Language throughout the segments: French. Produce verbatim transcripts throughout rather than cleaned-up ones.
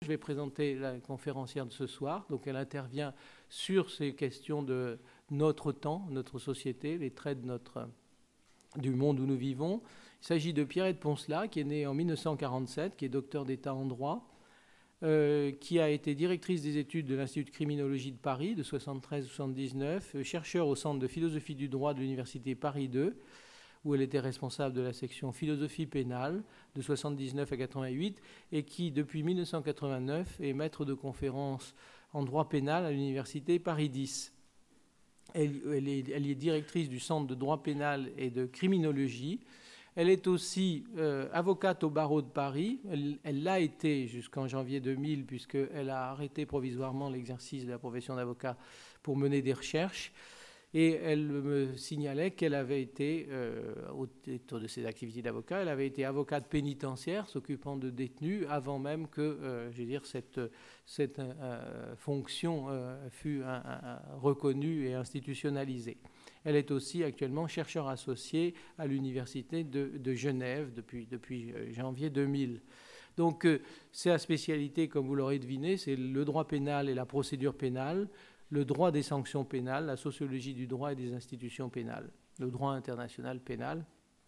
Je vais présenter la conférencière de ce soir. Donc elle intervient sur ces questions de notre temps, notre société, les traits de notre, du monde où nous vivons. Il s'agit de Pierrette Poncelat, qui est née en mille neuf cent quarante-sept, qui est docteur d'État en droit, euh, qui a été directrice des études de l'Institut de criminologie de Paris de soixante-treize à soixante-dix-neuf, chercheur au Centre de philosophie du droit de l'Université Paris deux, où elle était responsable de la section philosophie pénale de soixante-dix-neuf à quatre-vingt-huit, et qui, depuis mille neuf cent quatre-vingt-neuf, est maître de conférences en droit pénal à l'Université Paris dix. Elle, elle, est, elle est directrice du Centre de droit pénal et de criminologie. Elle est aussi euh, avocate au barreau de Paris. Elle, elle l'a été jusqu'en janvier deux mille, puisqu'elle a arrêté provisoirement l'exercice de la profession d'avocat pour mener des recherches. Et elle me signalait qu'elle avait été, euh, au titre de ses activités d'avocat, elle avait été avocate pénitentiaire, s'occupant de détenus, avant même que, euh, je veux dire, cette, cette euh, fonction euh, fût un, un, reconnue et institutionnalisée. Elle est aussi actuellement chercheur associé à l'Université de, de Genève depuis, depuis janvier deux mille. Donc, euh, sa spécialité, comme vous l'aurez deviné, c'est le droit pénal et la procédure pénale, le droit des sanctions pénales, la sociologie du droit et des institutions pénales, le droit international pénal.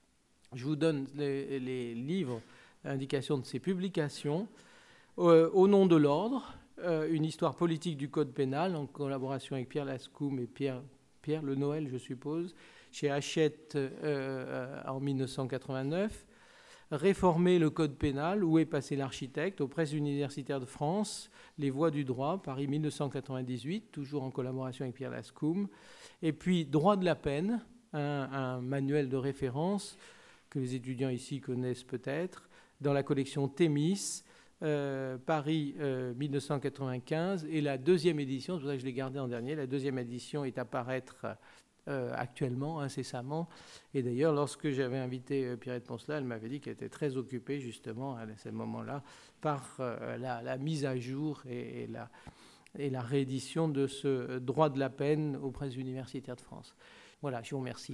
Je vous donne les, les livres, indication de ses publications. Euh, au nom de l'ordre, euh, une histoire politique du code pénal, en collaboration avec Pierre Lascoum et Pierre, Pierre Le Noël, je suppose, chez Hachette euh, en mille neuf cent quatre-vingt-neuf. Réformer le code pénal, où est passé l'architecte, aux presses universitaires de France, Les voies du droit, Paris mille neuf cent quatre-vingt-dix-huit, toujours en collaboration avec Pierre Lascoum. Et puis Droit de la peine, un, un manuel de référence que les étudiants ici connaissent peut-être, dans la collection Thémis, euh, Paris euh, mille neuf cent quatre-vingt-quinze, et la deuxième édition, c'est pour ça que je l'ai gardé en dernier, la deuxième édition est à paraître Euh, actuellement, incessamment. Et d'ailleurs, lorsque j'avais invité euh, Pierrette Poncelat, elle m'avait dit qu'elle était très occupée, justement, à ce moment-là, par euh, la, la mise à jour et, et, la, et la réédition de ce droit de la peine aux presses universitaires de France. Voilà, je vous remercie.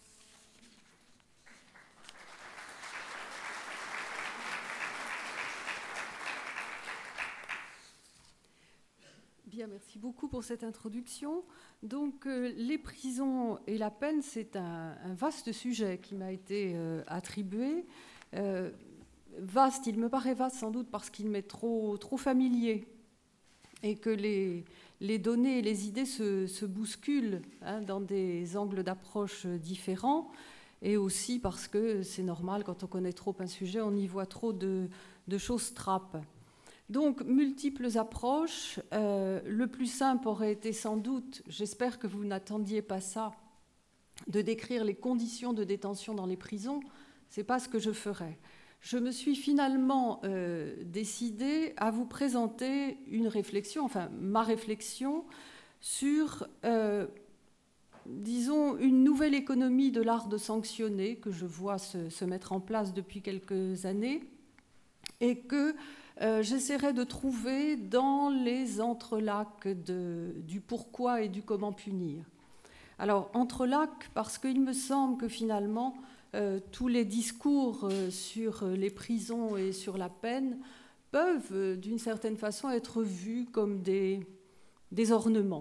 Bien, merci beaucoup pour cette introduction. Donc, euh, les prisons et la peine, c'est un, un vaste sujet qui m'a été euh, attribué. Euh, vaste, il me paraît vaste sans doute parce qu'il m'est trop, trop familier et que les, les données et les idées se, se bousculent hein, dans des angles d'approche différents, et aussi parce que c'est normal, quand on connaît trop un sujet, on y voit trop de, de choses trappes. Donc, multiples approches. Euh, le plus simple aurait été sans doute, j'espère que vous n'attendiez pas ça, de décrire les conditions de détention dans les prisons. Ce n'est pas ce que je ferai. Je me suis finalement euh, décidée à vous présenter une réflexion, enfin ma réflexion, sur, euh, disons, une nouvelle économie de l'art de sanctionner que je vois se, se mettre en place depuis quelques années et que Euh, j'essaierai de trouver dans les entrelacs de, du pourquoi et du comment punir. Alors, entrelacs, parce qu'il me semble que finalement, euh, tous les discours euh, sur les prisons et sur la peine peuvent, euh, d'une certaine façon, être vus comme des, des ornements.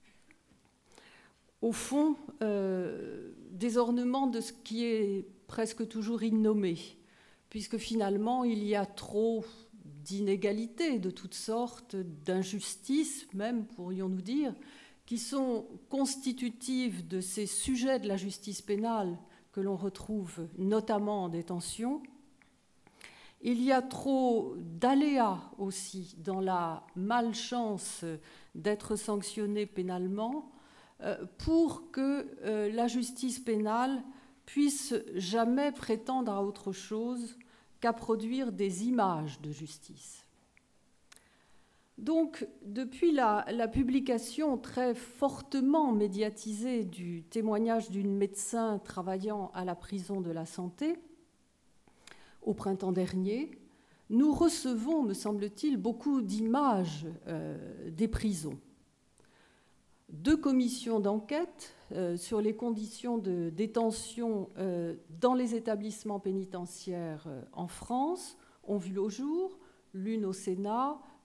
Au fond, euh, des ornements de ce qui est presque toujours innommé, puisque finalement, il y a trop d'inégalités de toutes sortes, d'injustices même, pourrions-nous dire, qui sont constitutives de ces sujets de la justice pénale que l'on retrouve notamment en détention. Il y a trop d'aléas aussi dans la malchance d'être sanctionné pénalement pour que la justice pénale puisse jamais prétendre à autre chose qu'à produire des images de justice. Donc, depuis la, la publication très fortement médiatisée du témoignage d'une médecin travaillant à la prison de la Santé, au printemps dernier, nous recevons, me semble-t-il, beaucoup d'images euh, des prisons. Deux commissions d'enquête euh, sur les conditions de détention euh, dans les établissements pénitentiaires euh, en France ont vu le jour, l'une au Sénat,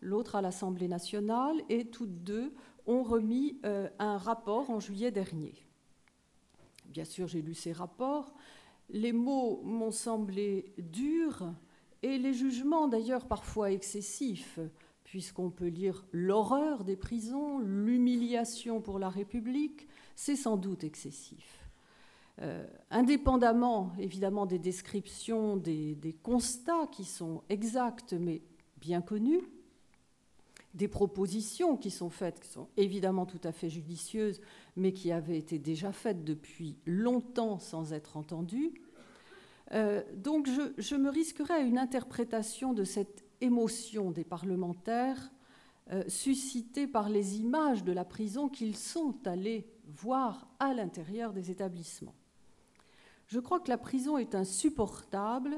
l'autre à l'Assemblée nationale, et toutes deux ont remis euh, un rapport en juillet dernier. Bien sûr, j'ai lu ces rapports. Les mots m'ont semblé durs et les jugements d'ailleurs parfois excessifs, puisqu'on peut lire l'horreur des prisons, l'humiliation pour la République, c'est sans doute excessif. Euh, indépendamment évidemment des descriptions, des, des constats qui sont exacts mais bien connus, des propositions qui sont faites, qui sont évidemment tout à fait judicieuses, mais qui avaient été déjà faites depuis longtemps sans être entendues. Euh, donc je, je me risquerais à une interprétation de cette émotion des parlementaires euh, suscitée par les images de la prison qu'ils sont allés voir à l'intérieur des établissements. Je crois que la prison est insupportable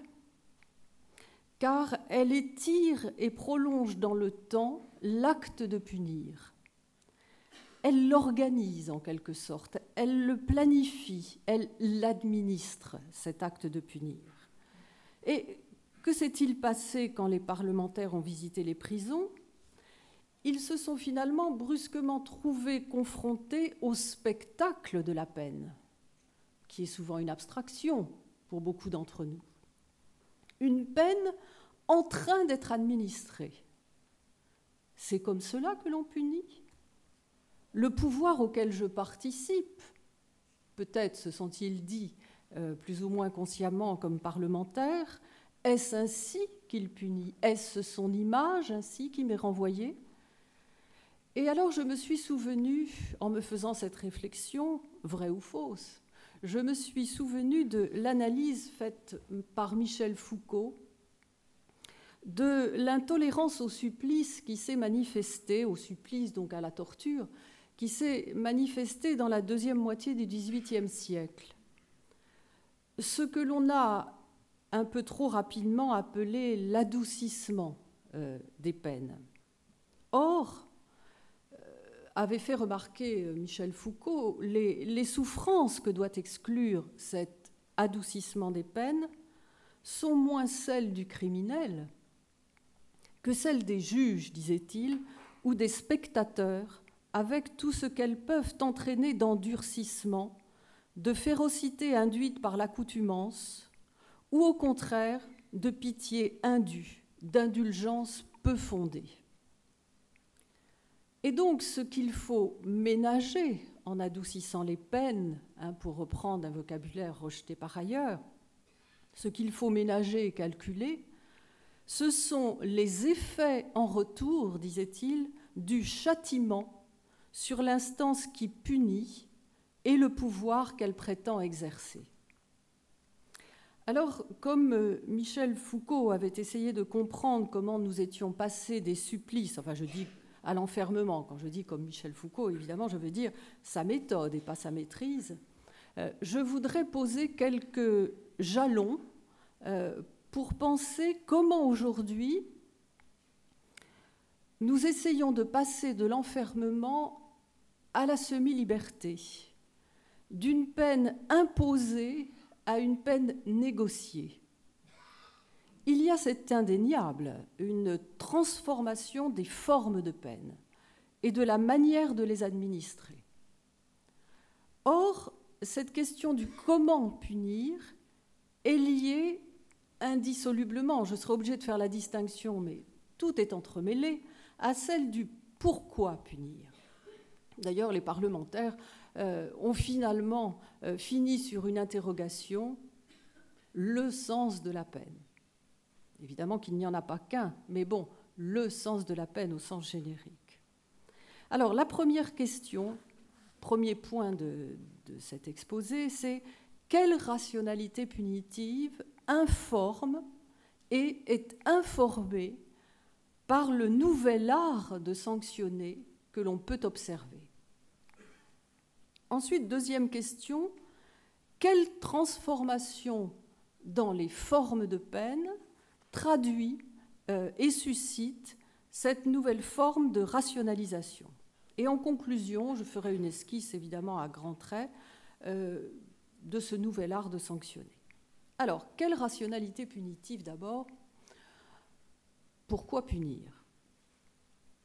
car elle étire et prolonge dans le temps l'acte de punir. Elle l'organise en quelque sorte, elle le planifie, elle l'administre, cet acte de punir. Et que s'est-il passé quand les parlementaires ont visité les prisons ? Ils se sont finalement brusquement trouvés confrontés au spectacle de la peine, qui est souvent une abstraction pour beaucoup d'entre nous. Une peine en train d'être administrée. C'est comme cela que l'on punit ? Le pouvoir auquel je participe, peut-être se sont-ils dit euh, plus ou moins consciemment comme parlementaire, est-ce ainsi qu'il punit ? Est-ce son image ainsi qui m'est renvoyée ? Et alors je me suis souvenue, en me faisant cette réflexion, vraie ou fausse, je me suis souvenue de l'analyse faite par Michel Foucault de l'intolérance au supplice qui s'est manifestée, au supplice donc à la torture, qui s'est manifestée dans la deuxième moitié du dix-huitième siècle. Ce que l'on a un peu trop rapidement appelé l'adoucissement euh, des peines. Or, euh, avait fait remarquer Michel Foucault, les, les souffrances que doit exclure cet adoucissement des peines sont moins celles du criminel que celles des juges, disait-il, ou des spectateurs, avec tout ce qu'elles peuvent entraîner d'endurcissement, de férocité induite par l'accoutumance, ou au contraire de pitié indue, d'indulgence peu fondée. Et donc ce qu'il faut ménager en adoucissant les peines, hein, pour reprendre un vocabulaire rejeté par ailleurs, ce qu'il faut ménager et calculer, ce sont les effets en retour, disait-il, du châtiment sur l'instance qui punit et le pouvoir qu'elle prétend exercer. Alors, comme Michel Foucault avait essayé de comprendre comment nous étions passés des supplices, enfin je dis à l'enfermement, quand je dis comme Michel Foucault, évidemment, je veux dire sa méthode et pas sa maîtrise, euh, je voudrais poser quelques jalons euh, pour penser comment aujourd'hui nous essayons de passer de l'enfermement à la semi-liberté, d'une peine imposée à une peine négociée. Il y a, c'est indéniable, une transformation des formes de peine et de la manière de les administrer. Or, cette question du comment punir est liée indissolublement, je serai obligée de faire la distinction, mais tout est entremêlé, à celle du pourquoi punir. D'ailleurs, les parlementaires euh, ont finalement euh, fini sur une interrogation, le sens de la peine. Évidemment qu'il n'y en a pas qu'un, mais bon, le sens de la peine au sens générique. Alors, la première question, premier point de, de cet exposé, c'est quelle rationalité punitive informe et est informée par le nouvel art de sanctionner que l'on peut observer. Ensuite, deuxième question, quelle transformation dans les formes de peine traduit euh, et suscite cette nouvelle forme de rationalisation? Et en conclusion, je ferai une esquisse évidemment à grands traits euh, de ce nouvel art de sanctionner. Alors, quelle rationalité punitive d'abord ? Pourquoi punir ?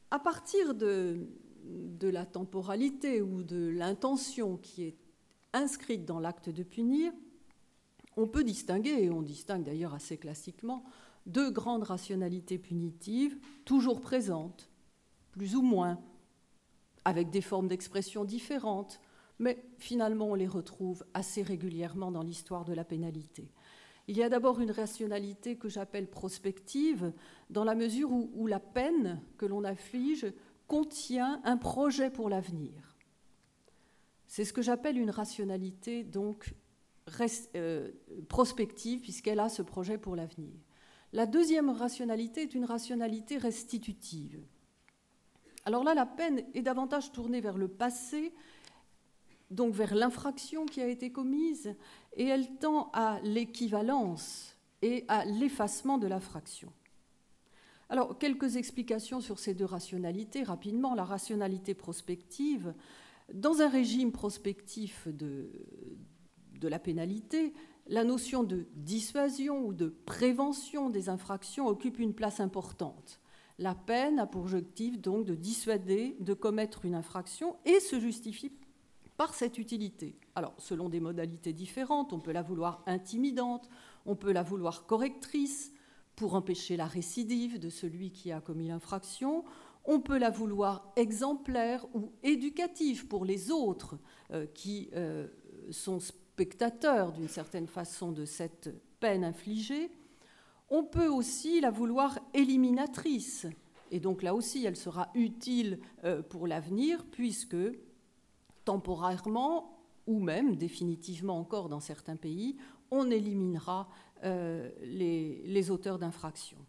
À partir de, de la temporalité ou de l'intention qui est inscrite dans l'acte de punir, on peut distinguer, et on distingue d'ailleurs assez classiquement, deux grandes rationalités punitives toujours présentes, plus ou moins, avec des formes d'expression différentes, mais finalement on les retrouve assez régulièrement dans l'histoire de la pénalité. Il y a d'abord une rationalité que j'appelle prospective, dans la mesure où, où la peine que l'on afflige contient un projet pour l'avenir. C'est ce que j'appelle une rationalité donc rest, euh, prospective, puisqu'elle a ce projet pour l'avenir. La deuxième rationalité est une rationalité restitutive. Alors là, la peine est davantage tournée vers le passé, donc vers l'infraction qui a été commise, et elle tend à l'équivalence et à l'effacement de l'infraction. Alors, quelques explications sur ces deux rationalités. Rapidement, la rationalité prospective, dans un régime prospectif de, de la pénalité, la notion de dissuasion ou de prévention des infractions occupe une place importante. La peine a pour objectif donc de dissuader de commettre une infraction et se justifie par cette utilité. Alors, selon des modalités différentes, on peut la vouloir intimidante, on peut la vouloir correctrice pour empêcher la récidive de celui qui a commis l'infraction, on peut la vouloir exemplaire ou éducative pour les autres euh, qui euh, sont spectateurs d'une certaine façon de cette peine infligée. On peut aussi la vouloir éliminatrice, et donc là aussi elle sera utile euh, pour l'avenir puisque temporairement, ou même définitivement encore dans certains pays, on éliminera euh, les, les auteurs d'infractions.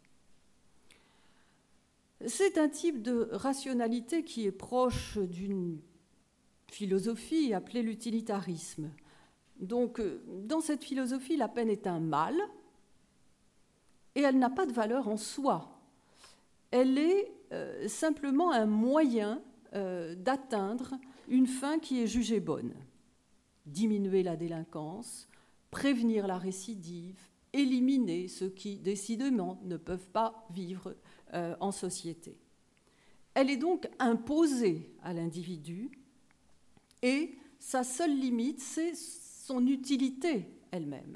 C'est un type de rationalité qui est proche d'une philosophie appelée l'utilitarisme. Donc, dans cette philosophie, la peine est un mal et elle n'a pas de valeur en soi. Elle est euh, simplement un moyen euh, d'atteindre une fin qui est jugée bonne. Diminuer la délinquance, prévenir la récidive, éliminer ceux qui, décidément, ne peuvent pas vivre euh, en société. Elle est donc imposée à l'individu et sa seule limite, c'est son utilité elle-même.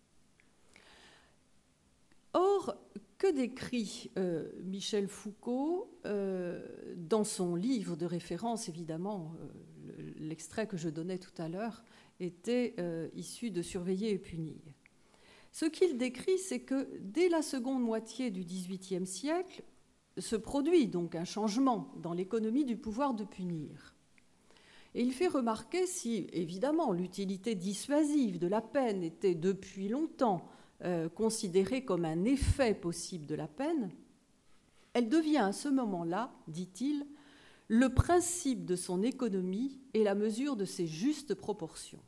Or, que décrit euh, Michel Foucault euh, dans son livre de référence, évidemment, euh, l'extrait que je donnais tout à l'heure était euh, issu de Surveiller et punir. Ce qu'il décrit, c'est que dès la seconde moitié du dix-huitième siècle se produit donc un changement dans l'économie du pouvoir de punir. Et il fait remarquer si, évidemment, l'utilité dissuasive de la peine était depuis longtemps Euh, considérée comme un effet possible de la peine, elle devient à ce moment-là, dit-il, le principe de son économie et la mesure de ses justes proportions.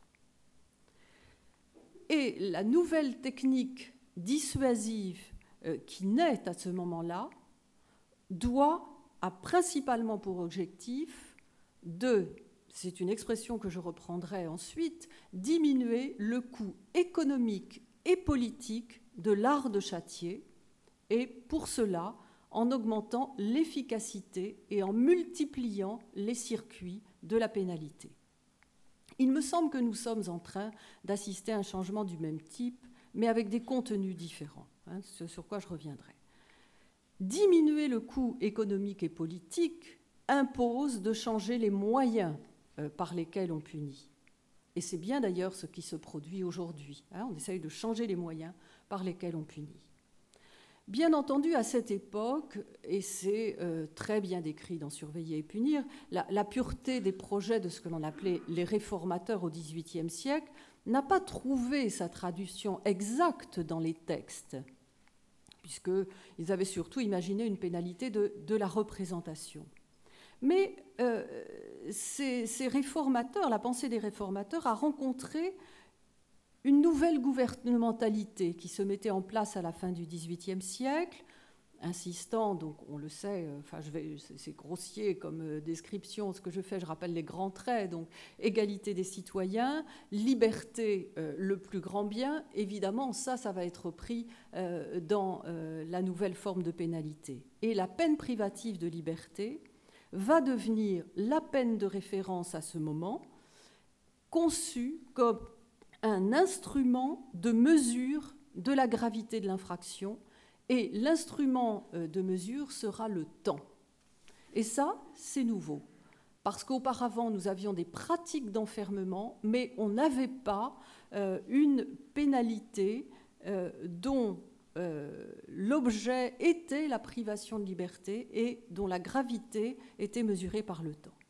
Et la nouvelle technique dissuasive euh, qui naît à ce moment-là doit, a principalement pour objectif de, c'est une expression que je reprendrai ensuite, diminuer le coût économique et politique de l'art de châtier, et pour cela, en augmentant l'efficacité et en multipliant les circuits de la pénalité. Il me semble que nous sommes en train d'assister à un changement du même type, mais avec des contenus différents, hein, ce sur quoi je reviendrai. Diminuer le coût économique et politique impose de changer les moyens euh, par lesquels on punit. Et c'est bien d'ailleurs ce qui se produit aujourd'hui. Hein, on essaye de changer les moyens par lesquels on punit. Bien entendu, à cette époque, et c'est euh, très bien décrit dans Surveiller et punir, la, la pureté des projets de ce que l'on appelait les réformateurs au dix-huitième siècle n'a pas trouvé sa traduction exacte dans les textes, puisqu'ils avaient surtout imaginé une pénalité de, de la représentation. Mais euh, ces, ces réformateurs, la pensée des réformateurs a rencontré une nouvelle gouvernementalité qui se mettait en place à la fin du dix-huitième siècle, insistant, donc on le sait, euh, enfin, je vais, c'est, c'est grossier comme euh, description, ce que je fais, je rappelle les grands traits, donc égalité des citoyens, liberté, euh, le plus grand bien, évidemment, ça, ça va être pris euh, dans euh, la nouvelle forme de pénalité. Et la peine privative de liberté va devenir la peine de référence à ce moment, conçue comme un instrument de mesure de la gravité de l'infraction, et l'instrument de mesure sera le temps. Et ça, c'est nouveau, parce qu'auparavant, nous avions des pratiques d'enfermement, mais on n'avait pas euh, une pénalité euh, dont euh, l'objet était la privation de liberté et dont la gravité était mesurée par le temps.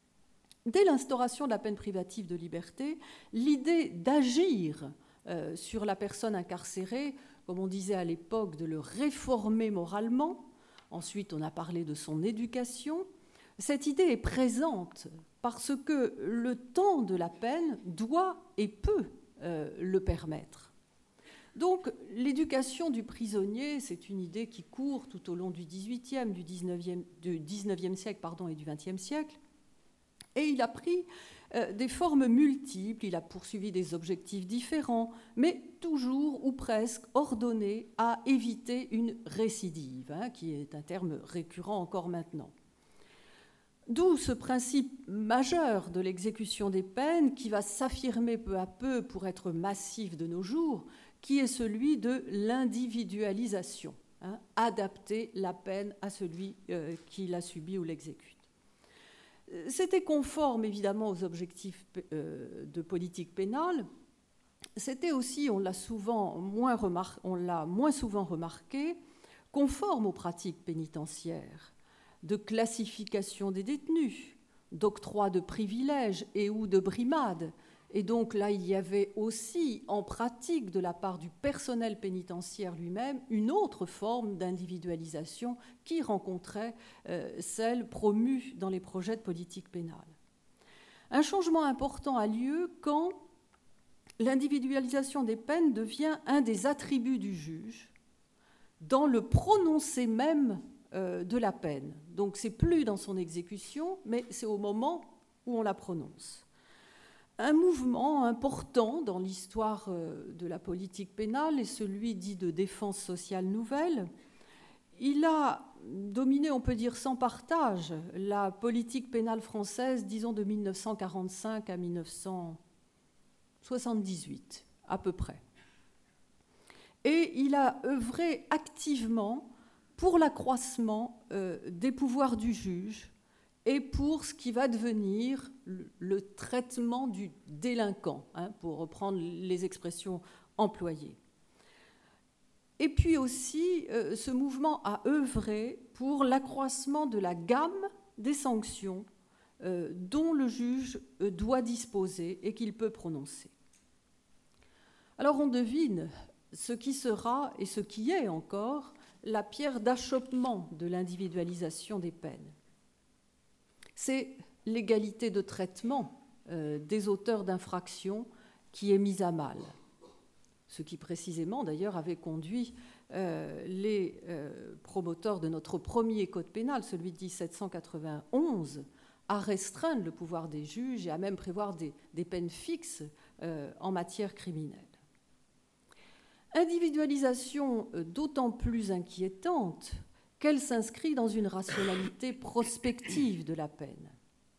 Dès l'instauration de la peine privative de liberté, l'idée d'agir euh, sur la personne incarcérée, comme on disait à l'époque, de le réformer moralement. Ensuite, on a parlé de son éducation. Cette idée est présente parce que le temps de la peine doit et peut euh, le permettre. Donc, l'éducation du prisonnier, c'est une idée qui court tout au long du dix-huitième, du dix-neuvième, du dix-neuvième siècle pardon, et du vingtième siècle. Et il a pris euh, des formes multiples, il a poursuivi des objectifs différents, mais toujours ou presque ordonnés à éviter une récidive, hein, qui est un terme récurrent encore maintenant. D'où ce principe majeur de l'exécution des peines qui va s'affirmer peu à peu pour être massif de nos jours, qui est celui de l'individualisation, hein, adapter la peine à celui euh, qui l'a subie ou l'exécute. C'était conforme évidemment aux objectifs de politique pénale. C'était aussi, on l'a souvent moins remar- on l'a moins souvent remarqué, conforme aux pratiques pénitentiaires, de classification des détenus, d'octroi de privilèges et ou de brimades. Et donc là, il y avait aussi en pratique de la part du personnel pénitentiaire lui-même une autre forme d'individualisation qui rencontrait euh, celle promue dans les projets de politique pénale. Un changement important a lieu quand l'individualisation des peines devient un des attributs du juge dans le prononcé même euh, de la peine. Donc c'est plus dans son exécution, mais c'est au moment où on la prononce. Un mouvement important dans l'histoire de la politique pénale est celui dit de défense sociale nouvelle. Il a dominé, on peut dire sans partage, la politique pénale française, disons de mille neuf cent quarante-cinq à mille neuf cent soixante-dix-huit, à peu près. Et il a œuvré activement pour l'accroissement euh, des pouvoirs du juge, et pour ce qui va devenir le traitement du délinquant, hein, pour reprendre les expressions employées. Et puis aussi, euh, ce mouvement a œuvré pour l'accroissement de la gamme des sanctions euh, dont le juge euh, doit disposer et qu'il peut prononcer. Alors on devine ce qui sera et ce qui est encore la pierre d'achoppement de l'individualisation des peines. C'est l'égalité de traitement euh, des auteurs d'infractions qui est mise à mal. Ce qui précisément, d'ailleurs, avait conduit euh, les euh, promoteurs de notre premier code pénal, celui de dix-sept cent quatre-vingt-onze, à restreindre le pouvoir des juges et à même prévoir des, des peines fixes euh, en matière criminelle. Individualisation euh, d'autant plus inquiétante qu'elle s'inscrit dans une rationalité prospective de la peine.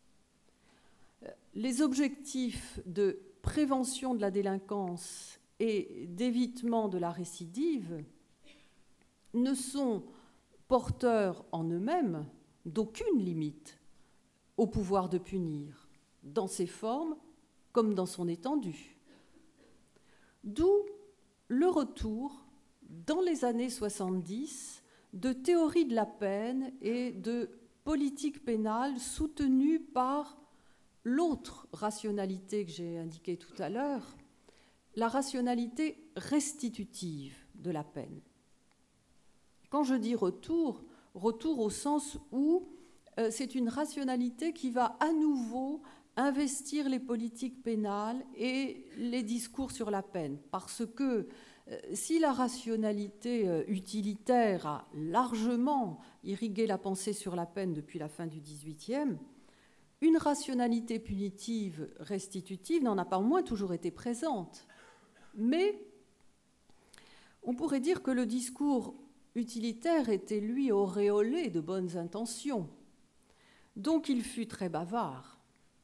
Les objectifs de prévention de la délinquance et d'évitement de la récidive ne sont porteurs en eux-mêmes d'aucune limite au pouvoir de punir, dans ses formes comme dans son étendue. D'où le retour, dans les années soixante-dix, de théorie de la peine et de politique pénale soutenue par l'autre rationalité que j'ai indiquée tout à l'heure, la rationalité restitutive de la peine. Quand je dis retour, retour au sens où euh, c'est une rationalité qui va à nouveau investir les politiques pénales et les discours sur la peine, parce que si la rationalité utilitaire a largement irrigué la pensée sur la peine depuis la fin du dix-huitième, une rationalité punitive restitutive n'en a pas moins toujours été présente. Mais on pourrait dire que le discours utilitaire était, lui, auréolé de bonnes intentions. Donc il fut très bavard.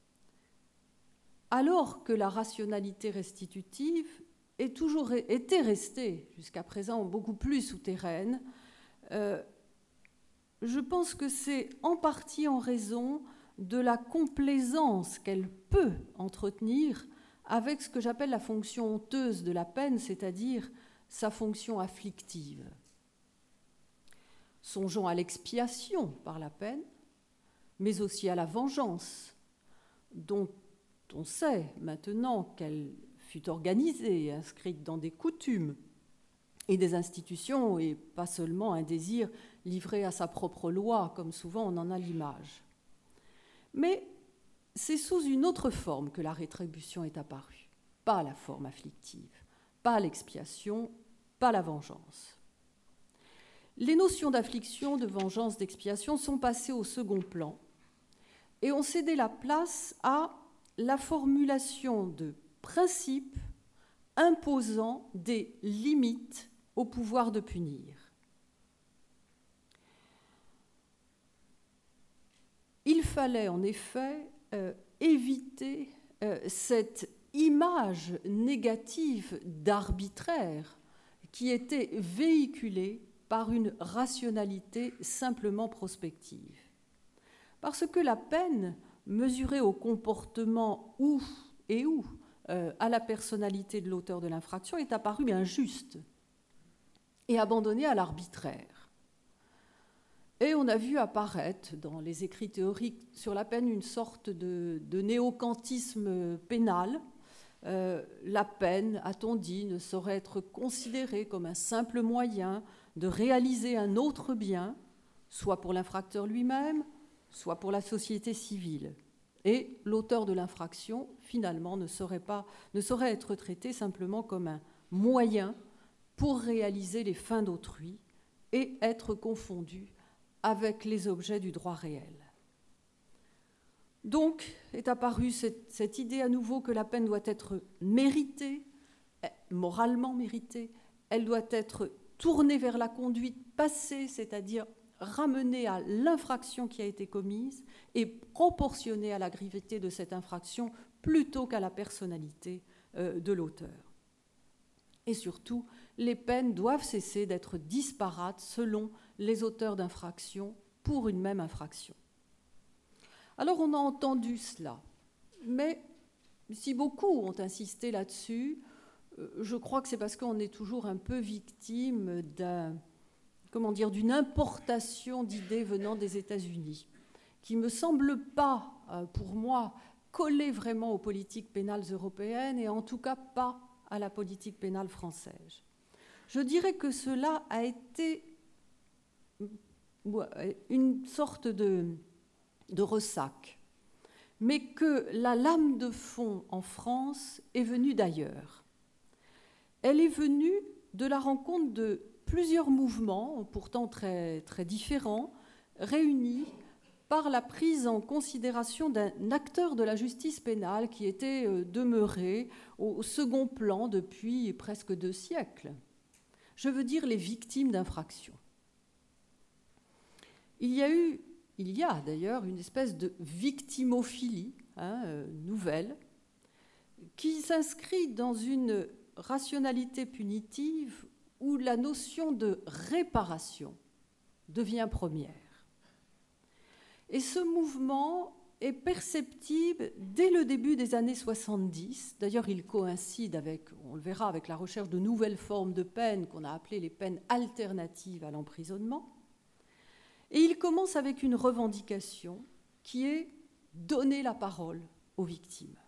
Alors que la rationalité restitutive est toujours était restée, jusqu'à présent, beaucoup plus souterraine, euh, je pense que c'est en partie en raison de la complaisance qu'elle peut entretenir avec ce que j'appelle la fonction honteuse de la peine, c'est-à-dire sa fonction afflictive. Songeons à l'expiation par la peine, mais aussi à la vengeance, dont on sait maintenant qu'elle fut organisée et inscrite dans des coutumes et des institutions, et pas seulement un désir livré à sa propre loi, comme souvent on en a l'image. Mais c'est sous une autre forme que la rétribution est apparue, pas la forme afflictive, pas l'expiation, pas la vengeance. Les notions d'affliction, de vengeance, d'expiation sont passées au second plan et ont cédé la place à la formulation de principes imposant des limites au pouvoir de punir. Il fallait en effet euh, éviter euh, cette image négative d'arbitraire qui était véhiculée par une rationalité simplement prospective. Parce que la peine, mesurée au comportement ou et où euh, à la personnalité de l'auteur de l'infraction, est apparue injuste et abandonnée à l'arbitraire. Et on a vu apparaître dans les écrits théoriques sur la peine une sorte de, de néo-kantisme pénal. Euh, la peine, a-t-on dit, ne saurait être considérée comme un simple moyen de réaliser un autre bien, soit pour l'infracteur lui-même, soit pour la société civile. Et l'auteur de l'infraction, finalement, ne saurait, pas, ne saurait être traité simplement comme un moyen pour réaliser les fins d'autrui et être confondu avec les objets du droit réel. Donc est apparue cette, cette idée à nouveau que la peine doit être méritée, moralement méritée, elle doit être tournée vers la conduite passée, c'est-à-dire ramenée à l'infraction qui a été commise et proportionnée à la gravité de cette infraction plutôt qu'à la personnalité euh, de l'auteur. Et surtout, les peines doivent cesser d'être disparates selon les auteurs d'infractions pour une même infraction. Alors on a entendu cela, mais si beaucoup ont insisté là-dessus, je crois que c'est parce qu'on est toujours un peu victime d'un, comment dire, d'une importation d'idées venant des États-Unis, qui ne me semble pas, pour moi, coller vraiment aux politiques pénales européennes et en tout cas pas à la politique pénale française. Je dirais que cela a été une sorte de, de ressac, mais que la lame de fond en France est venue d'ailleurs. Elle est venue de la rencontre de plusieurs mouvements, pourtant très, très différents, réunis par la prise en considération d'un acteur de la justice pénale qui était demeuré au second plan depuis presque deux siècles. Je veux dire les victimes d'infractions. Il y a eu, il y a d'ailleurs une espèce de victimophilie hein, euh, nouvelle qui s'inscrit dans une rationalité punitive où la notion de réparation devient première. Et ce mouvement est perceptible dès le début des années soixante-dix. D'ailleurs, il coïncide avec, on le verra, avec la recherche de nouvelles formes de peines qu'on a appelées les peines alternatives à l'emprisonnement. Et il commence avec une revendication qui est donner la parole aux victimes.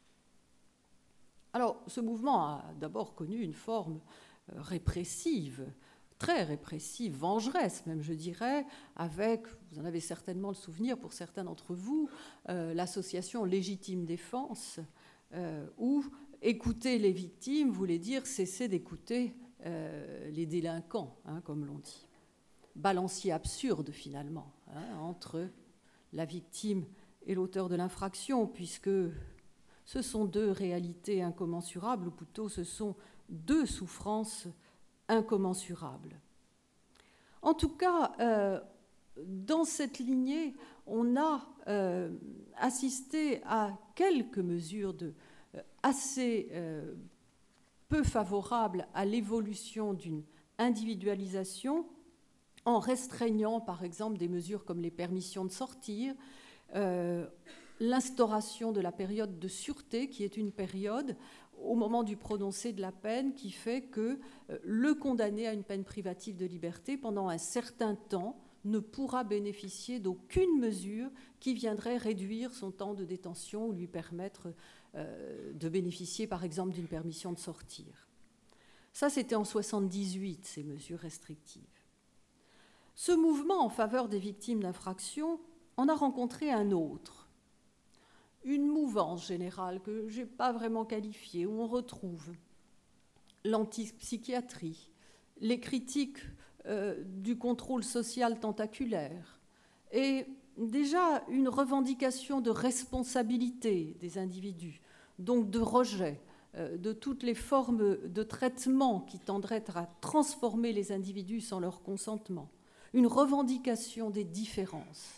Alors, ce mouvement a d'abord connu une forme répressive, très répressive, vengeresse même, je dirais, avec, vous en avez certainement le souvenir pour certains d'entre vous, euh, l'association Légitime Défense, euh, où écouter les victimes voulait dire cesser d'écouter euh, les délinquants, hein, comme l'on dit. Balancier absurde, finalement, hein, entre la victime et l'auteur de l'infraction, puisque ce sont deux réalités incommensurables, ou plutôt ce sont deux souffrances incommensurables. En tout cas, euh, dans cette lignée, on a euh, assisté à quelques mesures de, euh, assez euh, peu favorables à l'évolution d'une individualisation, en restreignant, par exemple, des mesures comme les permissions de sortir, euh, l'instauration de la période de sûreté, qui est une période, au moment du prononcé de la peine, qui fait que euh, le condamné à une peine privative de liberté, pendant un certain temps, ne pourra bénéficier d'aucune mesure qui viendrait réduire son temps de détention ou lui permettre euh, de bénéficier, par exemple, d'une permission de sortir. Ça, c'était en soixante-dix-huit, ces mesures restrictives. Ce mouvement en faveur des victimes d'infractions en a rencontré un autre, une mouvance générale que je n'ai pas vraiment qualifiée, où on retrouve l'antipsychiatrie, les critiques euh, du contrôle social tentaculaire et déjà une revendication de responsabilité des individus, donc de rejet euh, de toutes les formes de traitement qui tendraient à transformer les individus sans leur consentement, une revendication des différences.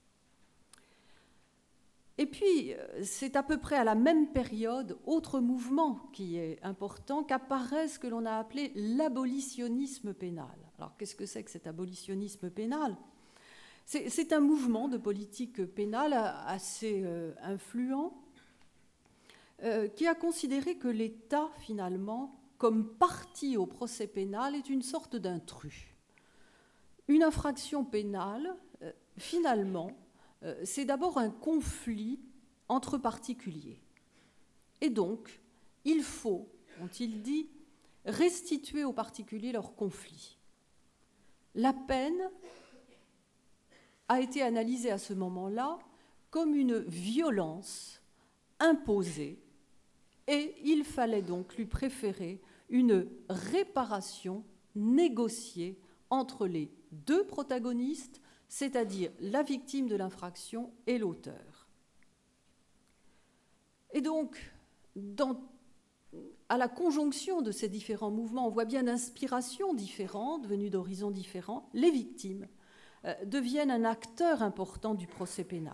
Et puis, c'est à peu près à la même période, autre mouvement qui est important, qu'apparaît ce que l'on a appelé l'abolitionnisme pénal. Alors, qu'est-ce que c'est que cet abolitionnisme pénal ? c'est, c'est un mouvement de politique pénale assez euh, influent, euh, qui a considéré que l'État, finalement, comme partie au procès pénal, est une sorte d'intrus. Une infraction pénale, euh, finalement, euh, c'est d'abord un conflit entre particuliers. Et donc, il faut, ont-ils dit, restituer aux particuliers leur conflit. La peine a été analysée à ce moment-là comme une violence imposée, et il fallait donc lui préférer une réparation négociée entre les deux protagonistes, c'est-à-dire la victime de l'infraction et l'auteur. Et donc, dans, à la conjonction de ces différents mouvements, on voit bien d'inspirations différentes, venues d'horizons différents, les victimes euh, deviennent un acteur important du procès pénal.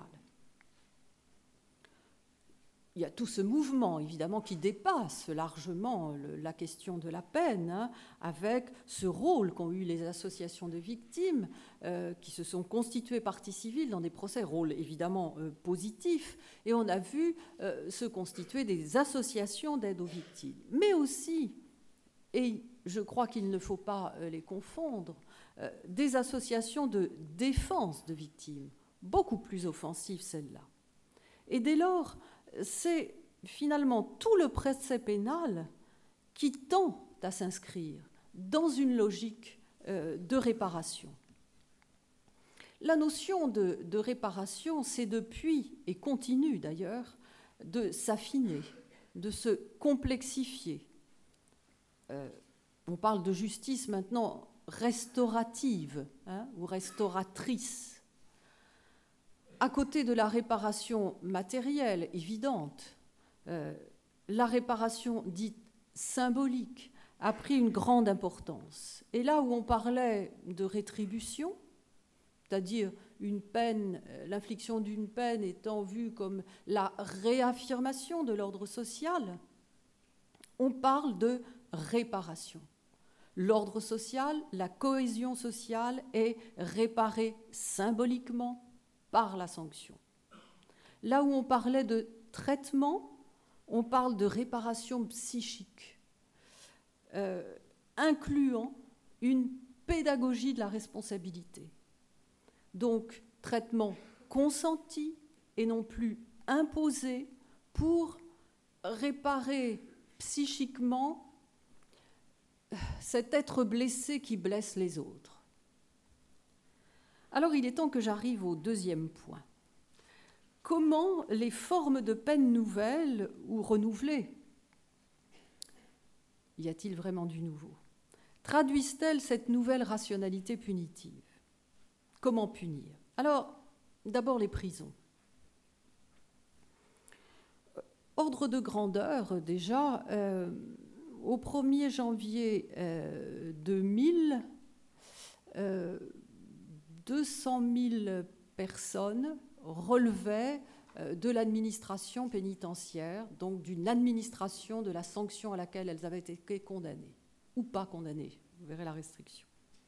Il y a tout ce mouvement, évidemment, qui dépasse largement le, la question de la peine, hein, avec ce rôle qu'ont eu les associations de victimes, euh, qui se sont constituées partie civile dans des procès, rôle évidemment euh, positif, et on a vu euh, se constituer des associations d'aide aux victimes. Mais aussi, et je crois qu'il ne faut pas euh, les confondre, euh, des associations de défense de victimes, beaucoup plus offensives celles-là. Et dès lors, c'est finalement tout le procès pénal qui tend à s'inscrire dans une logique euh, de réparation. La notion de, de réparation, c'est depuis, et continue d'ailleurs, de s'affiner, de se complexifier. Euh, on parle de justice maintenant restaurative, hein, ou restauratrice. À côté de la réparation matérielle évidente, euh, la réparation dite symbolique a pris une grande importance. Et là où on parlait de rétribution, c'est-à-dire une peine, l'infliction d'une peine étant vue comme la réaffirmation de l'ordre social, on parle de réparation. L'ordre social, la cohésion sociale est réparée symboliquement par la sanction. Là où on parlait de traitement, on parle de réparation psychique, euh, incluant une pédagogie de la responsabilité. Donc, traitement consenti et non plus imposé pour réparer psychiquement cet être blessé qui blesse les autres. Alors, il est temps que j'arrive au deuxième point. Comment les formes de peine nouvelles ou renouvelées, y a-t-il vraiment du nouveau, traduisent-elles cette nouvelle rationalité punitive? Comment punir? Alors, d'abord les prisons. Ordre de grandeur, déjà, euh, au premier janvier euh, deux mille, euh, deux cent mille personnes relevaient euh, de l'administration pénitentiaire, donc d'une administration de la sanction à laquelle elles avaient été condamnées, ou pas condamnées, vous verrez la restriction.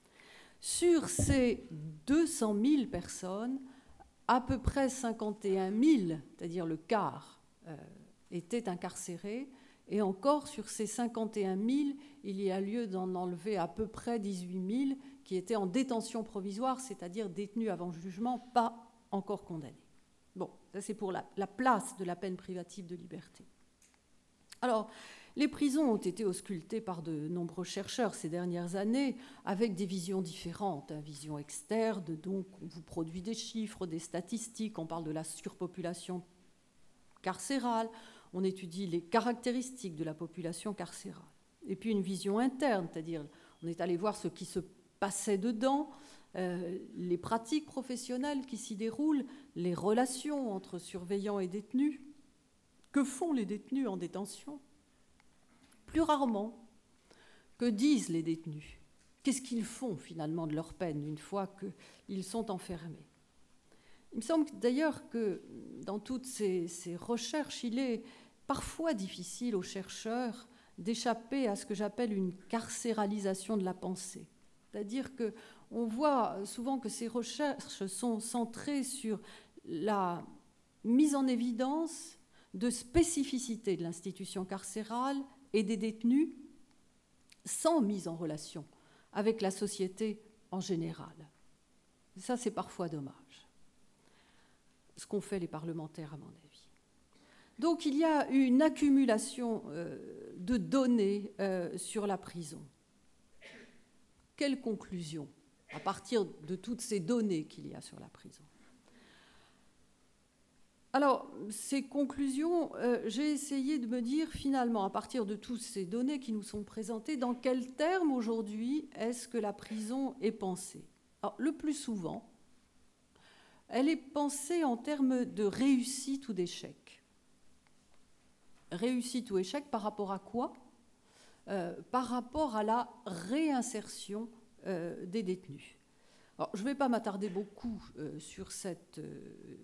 Sur ces deux cent mille personnes, à peu près cinquante et un mille, c'est-à-dire le quart, euh, étaient incarcérés, et encore sur ces cinquante et un mille, il y a lieu d'en enlever à peu près dix-huit mille qui étaient en détention provisoire, c'est-à-dire détenus avant jugement, pas encore condamnés. Bon, ça c'est pour la, la place de la peine privative de liberté. Alors, les prisons ont été auscultées par de nombreux chercheurs ces dernières années, avec des visions différentes, hein, vision externe, donc on vous produit des chiffres, des statistiques, on parle de la surpopulation carcérale, on étudie les caractéristiques de la population carcérale. Et puis une vision interne, c'est-à-dire on est allé voir ce qui se passait dedans, euh, les pratiques professionnelles qui s'y déroulent, les relations entre surveillants et détenus. Que font les détenus en détention? Plus rarement, que disent les détenus? Qu'est-ce qu'ils font finalement de leur peine une fois qu'ils sont enfermés? Il me semble d'ailleurs que dans toutes ces, ces recherches, il est parfois difficile aux chercheurs d'échapper à ce que j'appelle une carcéralisation de la pensée. C'est-à-dire qu'on voit souvent que ces recherches sont centrées sur la mise en évidence de spécificités de l'institution carcérale et des détenus sans mise en relation avec la société en général. Et ça, c'est parfois dommage. Ce qu'ont fait les parlementaires, à mon avis. Donc, il y a une accumulation euh, de données euh, sur la prison. Quelle conclusion à partir de toutes ces données qu'il y a sur la prison? Alors, ces conclusions, euh, j'ai essayé de me dire, finalement, à partir de toutes ces données qui nous sont présentées, dans quels termes, aujourd'hui, est-ce que la prison est pensée? Alors, le plus souvent, elle est pensée en termes de réussite ou d'échec. Réussite ou échec par rapport à quoi? euh, Par rapport à la réinsertion euh, des détenus. Alors, je ne vais pas m'attarder beaucoup euh, sur cette euh,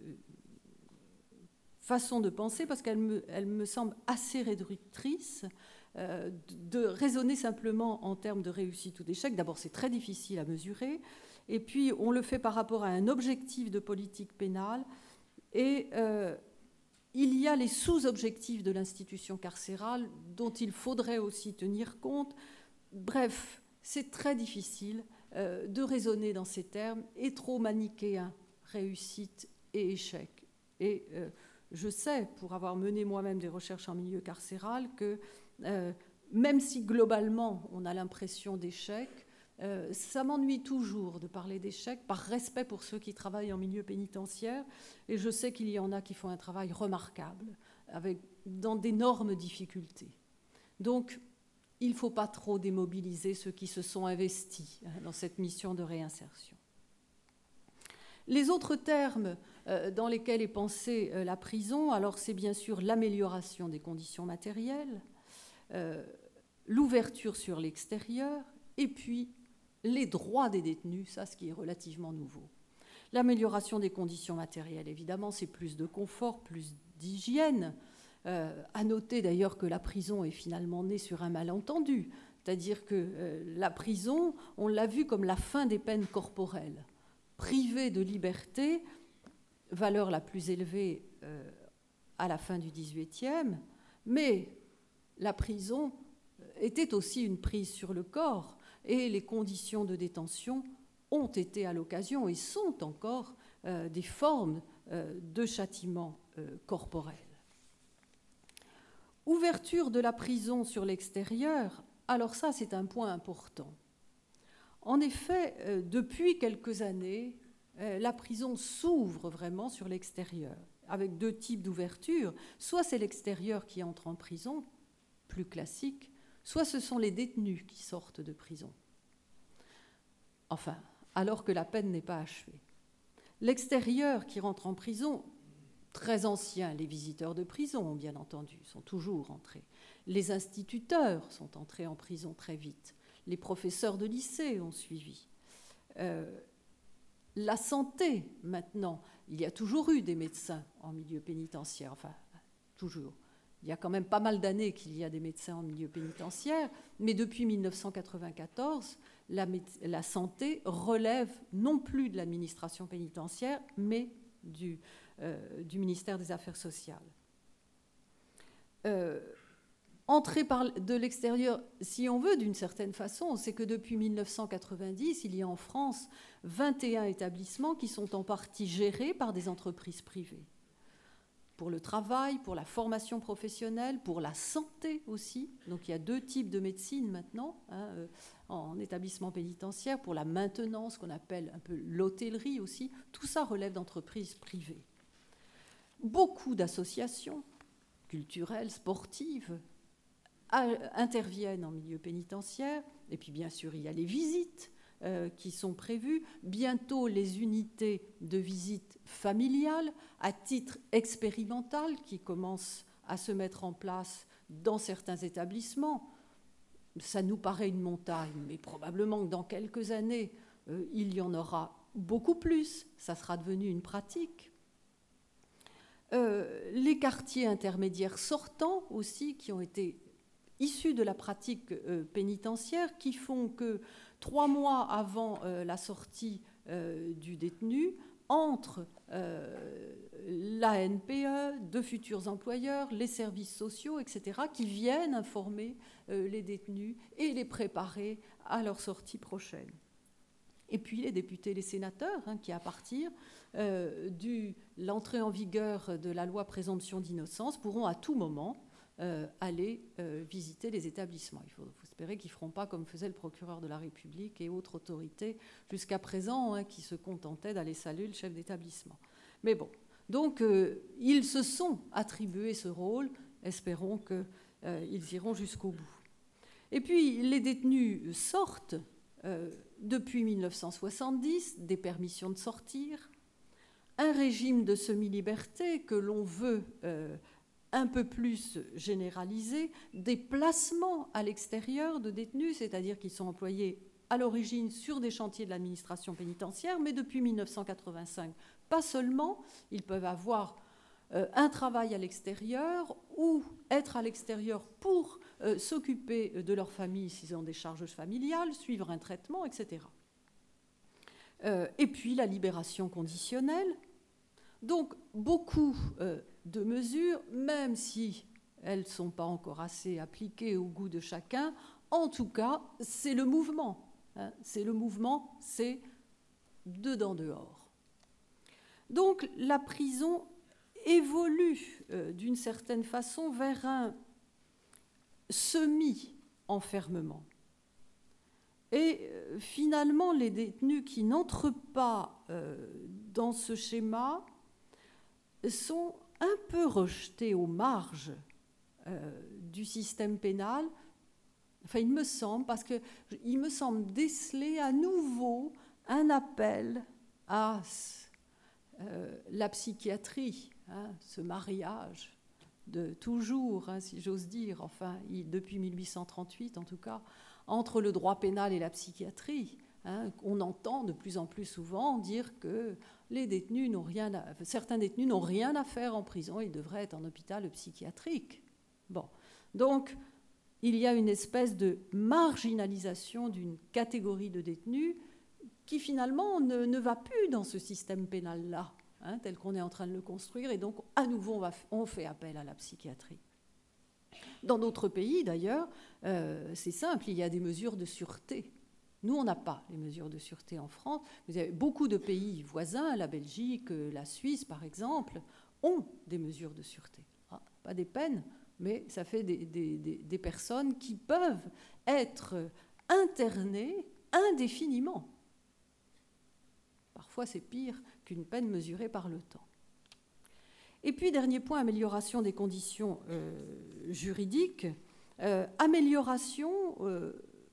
façon de penser parce qu'elle me, elle me semble assez réductrice euh, de raisonner simplement en termes de réussite ou d'échec. D'abord, c'est très difficile à mesurer. Et puis, on le fait par rapport à un objectif de politique pénale. Et euh, il y a les sous-objectifs de l'institution carcérale dont il faudrait aussi tenir compte. Bref, c'est très difficile euh, de raisonner dans ces termes et trop manichéen, réussite et échec. Et euh, je sais, pour avoir mené moi-même des recherches en milieu carcéral, que euh, même si globalement on a l'impression d'échec, Euh, ça m'ennuie toujours de parler d'échecs par respect pour ceux qui travaillent en milieu pénitentiaire, et je sais qu'il y en a qui font un travail remarquable avec, dans d'énormes difficultés. Donc, il ne faut pas trop démobiliser ceux qui se sont investis hein, dans cette mission de réinsertion. Les autres termes euh, dans lesquels est pensée euh, la prison, alors c'est bien sûr l'amélioration des conditions matérielles, euh, l'ouverture sur l'extérieur, et puis les droits des détenus, ça, ce qui est relativement nouveau. L'amélioration des conditions matérielles, évidemment, c'est plus de confort, plus d'hygiène. Euh, à noter d'ailleurs que la prison est finalement née sur un malentendu, c'est-à-dire que euh, la prison, on l'a vu comme la fin des peines corporelles. Privée de liberté, valeur la plus élevée euh, à la fin du dix-huitième, mais la prison était aussi une prise sur le corps, et les conditions de détention ont été à l'occasion et sont encore euh, des formes euh, de châtiment euh, corporel. Ouverture de la prison sur l'extérieur, alors ça c'est un point important. En effet, euh, depuis quelques années, euh, la prison s'ouvre vraiment sur l'extérieur, avec deux types d'ouverture. Soit c'est l'extérieur qui entre en prison, plus classique, soit ce sont les détenus qui sortent de prison. enfin, alors que la peine n'est pas achevée. L'extérieur qui rentre en prison, très anciens, les visiteurs de prison, bien entendu, sont toujours entrés. Les instituteurs sont entrés en prison très vite. Les professeurs de lycée ont suivi. Euh, la santé, maintenant, il y a toujours eu des médecins en milieu pénitentiaire, enfin, toujours. Il y a quand même pas mal d'années qu'il y a des médecins en milieu pénitentiaire, mais depuis mille neuf cent quatre-vingt-quatorze, la, la santé relève non plus de l'administration pénitentiaire, mais du, euh, du ministère des Affaires sociales. Euh, entrer par de l'extérieur, si on veut, d'une certaine façon, c'est que depuis mille neuf cent quatre-vingt-dix, il y a en France vingt et un établissements qui sont en partie gérés par des entreprises privées. Pour le travail, pour la formation professionnelle, pour la santé aussi. Donc il y a deux types de médecine maintenant, hein, euh, en établissement pénitentiaire, pour la maintenance, qu'on appelle un peu l'hôtellerie aussi. Tout ça relève d'entreprises privées. Beaucoup d'associations culturelles, sportives, à, interviennent en milieu pénitentiaire. Et puis bien sûr, il y a les visites Euh, qui sont prévues, bientôt les unités de visite familiale à titre expérimental qui commencent à se mettre en place dans certains établissements. Ça nous paraît une montagne, mais probablement que dans quelques années, euh, il y en aura beaucoup plus. Ça sera devenu une pratique. Euh, les quartiers intermédiaires sortants aussi, qui ont été issus de la pratique euh, pénitentiaire, qui font que trois mois avant euh, la sortie euh, du détenu, entre euh, l'A N P E, de futurs employeurs, les services sociaux, et cetera, qui viennent informer euh, les détenus et les préparer à leur sortie prochaine. Et puis les députés et les sénateurs, hein, qui, à partir euh, de l'entrée en vigueur de la loi présomption d'innocence, pourront à tout moment Euh, aller euh, visiter les établissements. Il faut, faut espérer qu'ils ne feront pas comme faisait le procureur de la République et autres autorités jusqu'à présent, hein, qui se contentaient d'aller saluer le chef d'établissement. Mais bon, donc euh, ils se sont attribués ce rôle. Espérons qu'ils euh, iront jusqu'au bout. Et puis les détenus sortent euh, depuis mille neuf cent soixante-dix, des permissions de sortir, un régime de semi-liberté que l'on veut euh, un peu plus généralisé, des placements à l'extérieur de détenus, c'est-à-dire qu'ils sont employés à l'origine sur des chantiers de l'administration pénitentiaire, mais depuis mille neuf cent quatre-vingt-cinq, pas seulement, ils peuvent avoir euh, un travail à l'extérieur ou être à l'extérieur pour euh, s'occuper de leur famille s'ils ont des charges familiales, suivre un traitement, et cetera. Euh, et puis la libération conditionnelle. Donc beaucoup euh, de mesures, même si elles ne sont pas encore assez appliquées au goût de chacun, en tout cas, c'est le mouvement. Hein, c'est le mouvement, c'est dedans dehors. Donc la prison évolue euh, d'une certaine façon vers un semi-enfermement. Et euh, finalement, les détenus qui n'entrent pas euh, dans ce schéma sont un peu rejetés aux marges euh, du système pénal. Enfin, il me semble, parce qu'il me semble déceler à nouveau un appel à euh, la psychiatrie, hein, ce mariage de toujours, hein, si j'ose dire, enfin, il, depuis mille huit cent trente-huit en tout cas, entre le droit pénal et la psychiatrie. Hein, on entend de plus en plus souvent dire que les détenus n'ont rien à, certains détenus n'ont rien à faire en prison, ils devraient être en hôpital psychiatrique. Bon, donc il y a une espèce de marginalisation d'une catégorie de détenus qui finalement ne, ne va plus dans ce système pénal-là, hein, tel qu'on est en train de le construire, et donc à nouveau on, va, on fait appel à la psychiatrie. Dans d'autres pays d'ailleurs, euh, c'est simple, il y a des mesures de sûreté. Nous, on n'a pas les mesures de sûreté en France. Vous avez beaucoup de pays voisins, la Belgique, la Suisse par exemple, ont des mesures de sûreté. Ah, pas des peines, mais ça fait des, des, des, des personnes qui peuvent être internées indéfiniment. Parfois, c'est pire qu'une peine mesurée par le temps. Et puis, dernier point, amélioration des conditions euh, juridiques. Euh, amélioration... Euh,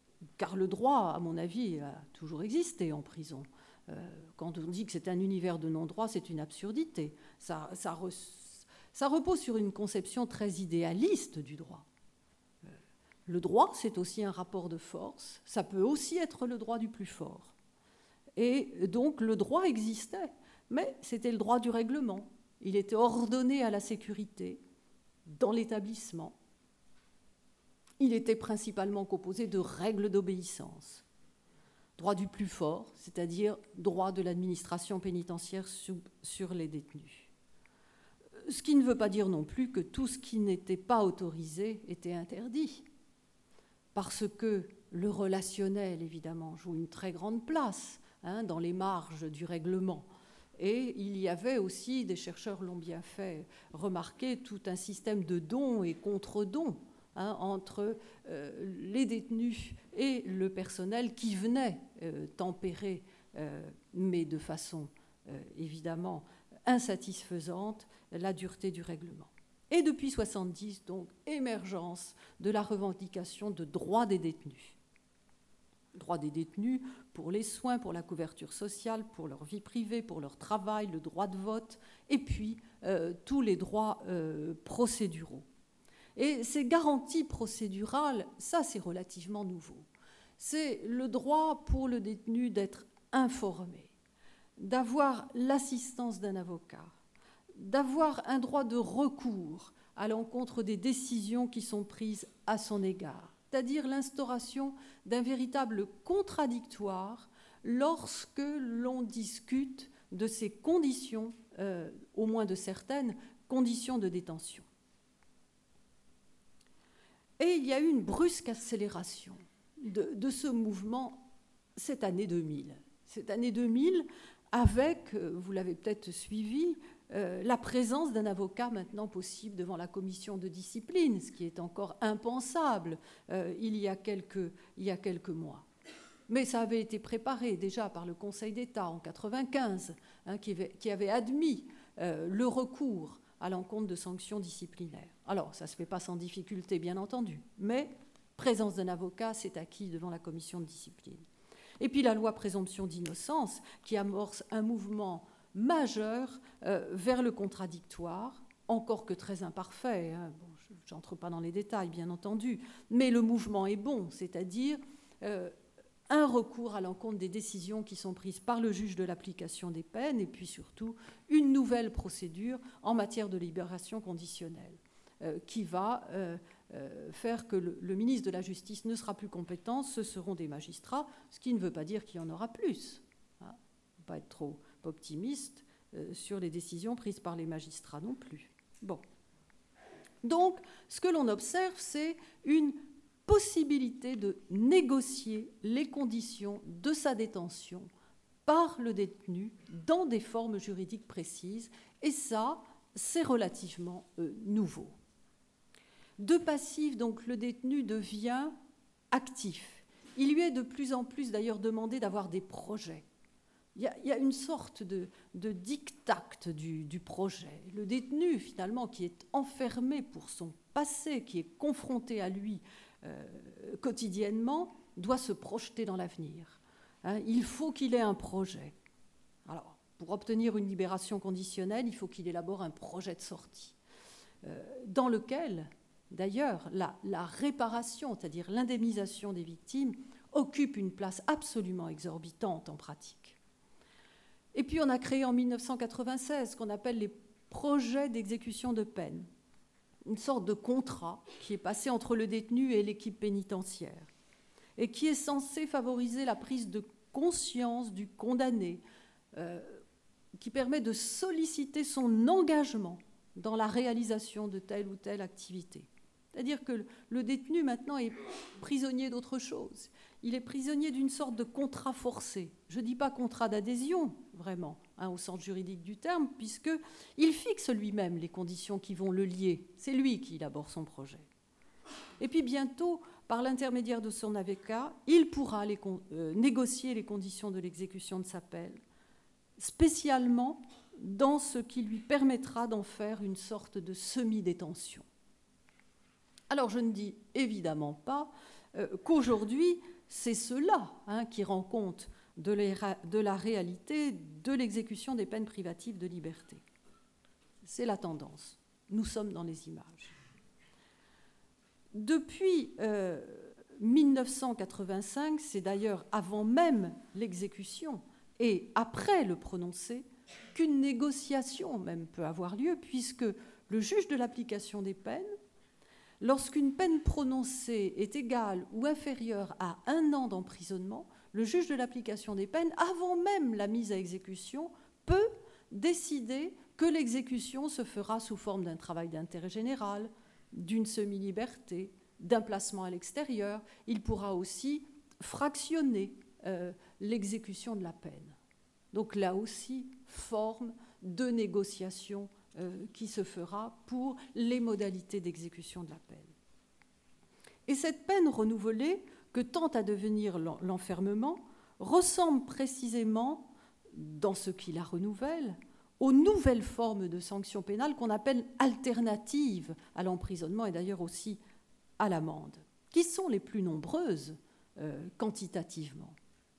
car le droit, à mon avis, a toujours existé en prison. Euh, quand on dit que c'est un univers de non-droit, c'est une absurdité. Ça, ça, re, ça repose sur une conception très idéaliste du droit. Euh, le droit, c'est aussi un rapport de force. Ça peut aussi être le droit du plus fort. Et donc, le droit existait, mais c'était le droit du règlement. Il était ordonné à la sécurité dans l'établissement. Il était principalement composé de règles d'obéissance. Droit du plus fort, c'est-à-dire droit de l'administration pénitentiaire sur les détenus. Ce qui ne veut pas dire non plus que tout ce qui n'était pas autorisé était interdit, parce que le relationnel, évidemment, joue une très grande place hein, dans les marges du règlement. Et il y avait aussi, des chercheurs l'ont bien fait remarquer, tout un système de dons et contre-dons hein, entre euh, les détenus et le personnel qui venait euh, tempérer, euh, mais de façon euh, évidemment insatisfaisante, la dureté du règlement. Et depuis soixante-dix, donc, émergence de la revendication de droits des détenus. Droits des détenus pour les soins, pour la couverture sociale, pour leur vie privée, pour leur travail, le droit de vote, et puis euh, tous les droits euh, procéduraux. Et ces garanties procédurales, ça c'est relativement nouveau. C'est le droit pour le détenu d'être informé, d'avoir l'assistance d'un avocat, d'avoir un droit de recours à l'encontre des décisions qui sont prises à son égard, c'est-à-dire l'instauration d'un véritable contradictoire lorsque l'on discute de ces conditions, euh, au moins de certaines conditions de détention. Et il y a eu une brusque accélération de, de ce mouvement cette année deux mille. Cette année deux mille, avec, vous l'avez peut-être suivi, euh, la présence d'un avocat maintenant possible devant la commission de discipline, ce qui est encore impensable euh, il y a quelques, il y a quelques mois. Mais ça avait été préparé déjà par le Conseil d'État en quatre-vingt-quinze, hein, qui, avait, qui avait admis euh, le recours à l'encontre de sanctions disciplinaires. Alors, ça ne se fait pas sans difficulté, bien entendu, mais présence d'un avocat, c'est acquis devant la commission de discipline. Et puis la loi présomption d'innocence, qui amorce un mouvement majeur euh, vers le contradictoire, encore que très imparfait. Hein. Bon, je n'entre pas dans les détails, bien entendu, mais le mouvement est bon, c'est-à-dire euh, un recours à l'encontre des décisions qui sont prises par le juge de l'application des peines, et puis surtout une nouvelle procédure en matière de libération conditionnelle, euh, qui va euh, euh, faire que le, le ministre de la Justice ne sera plus compétent, ce seront des magistrats, ce qui ne veut pas dire qu'il y en aura plus. Il hein, ne faut pas être trop optimiste euh, sur les décisions prises par les magistrats non plus. Bon. Donc, ce que l'on observe, c'est une possibilité de négocier les conditions de sa détention par le détenu dans des formes juridiques précises, et ça, c'est relativement euh, nouveau. De passif, donc, le détenu devient actif. Il lui est de plus en plus, d'ailleurs, demandé d'avoir des projets. Il y a, il y a une sorte de, de diktat du, du projet. Le détenu, finalement, qui est enfermé pour son passé, qui est confronté à lui Euh, quotidiennement, doit se projeter dans l'avenir. Hein, il faut qu'il ait un projet. Alors, pour obtenir une libération conditionnelle, il faut qu'il élabore un projet de sortie, euh, dans lequel, d'ailleurs, la, la réparation, c'est-à-dire l'indemnisation des victimes, occupe une place absolument exorbitante en pratique. Et puis, on a créé en mille neuf cent quatre-vingt-seize ce qu'on appelle les projets d'exécution de peine, une sorte de contrat qui est passé entre le détenu et l'équipe pénitentiaire et qui est censé favoriser la prise de conscience du condamné, euh, qui permet de solliciter son engagement dans la réalisation de telle ou telle activité. C'est-à-dire que le détenu maintenant est prisonnier d'autre chose. Il est prisonnier d'une sorte de contrat forcé. Je ne dis pas contrat d'adhésion, vraiment, hein, au sens juridique du terme, puisqu'il fixe lui-même les conditions qui vont le lier. C'est lui qui élabore son projet. Et puis bientôt, par l'intermédiaire de son avocat, il pourra les, euh, négocier les conditions de l'exécution de sa peine, spécialement dans ce qui lui permettra d'en faire une sorte de semi-détention. Alors je ne dis évidemment pas euh, qu'aujourd'hui, c'est ceux-là hein, qui rendent compte de, les, de la réalité de l'exécution des peines privatives de liberté. C'est la tendance. Nous sommes dans les images. Depuis euh, mille neuf cent quatre-vingt-cinq, c'est d'ailleurs avant même l'exécution et après le prononcé, qu'une négociation même peut avoir lieu, puisque le juge de l'application des peines, lorsqu'une peine prononcée est égale ou inférieure à un an d'emprisonnement, le juge de l'application des peines, avant même la mise à exécution, peut décider que l'exécution se fera sous forme d'un travail d'intérêt général, d'une semi-liberté, d'un placement à l'extérieur. Il pourra aussi fractionner euh, l'exécution de la peine. Donc là aussi, forme de négociation euh, qui se fera pour les modalités d'exécution de la peine. Et cette peine renouvelée, que tend à devenir l'enfermement, ressemble précisément, dans ce qui la renouvelle, aux nouvelles formes de sanctions pénales qu'on appelle alternatives à l'emprisonnement et d'ailleurs aussi à l'amende, qui sont les plus nombreuses euh, quantitativement.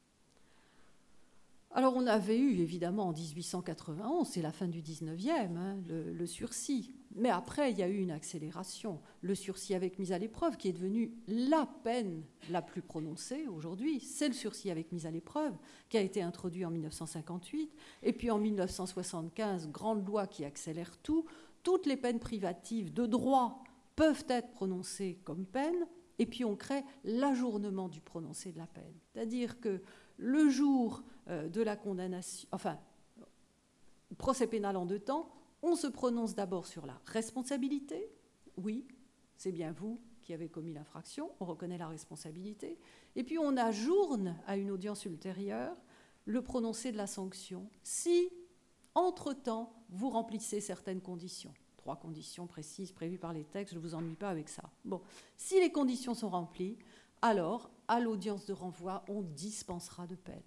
Alors on avait eu évidemment en dix-huit cent quatre-vingt-onze, c'est la fin du dix-neuvième, hein, le, le sursis. Mais après, il y a eu une accélération. Le sursis avec mise à l'épreuve, qui est devenu la peine la plus prononcée aujourd'hui, c'est le sursis avec mise à l'épreuve, qui a été introduit en mille neuf cent cinquante-huit. Et puis en mille neuf cent soixante-quinze, grande loi qui accélère tout. Toutes les peines privatives de droit peuvent être prononcées comme peine. Et puis on crée l'ajournement du prononcé de la peine. C'est-à-dire que le jour de la condamnation, enfin, procès pénal en deux temps, on se prononce d'abord sur la responsabilité. Oui, c'est bien vous qui avez commis l'infraction, on reconnaît la responsabilité. Et puis on ajourne à une audience ultérieure le prononcé de la sanction si, entre-temps, vous remplissez certaines conditions. Trois conditions précises prévues par les textes, je ne vous ennuie pas avec ça. Bon, si les conditions sont remplies, alors, à l'audience de renvoi, on dispensera de peine.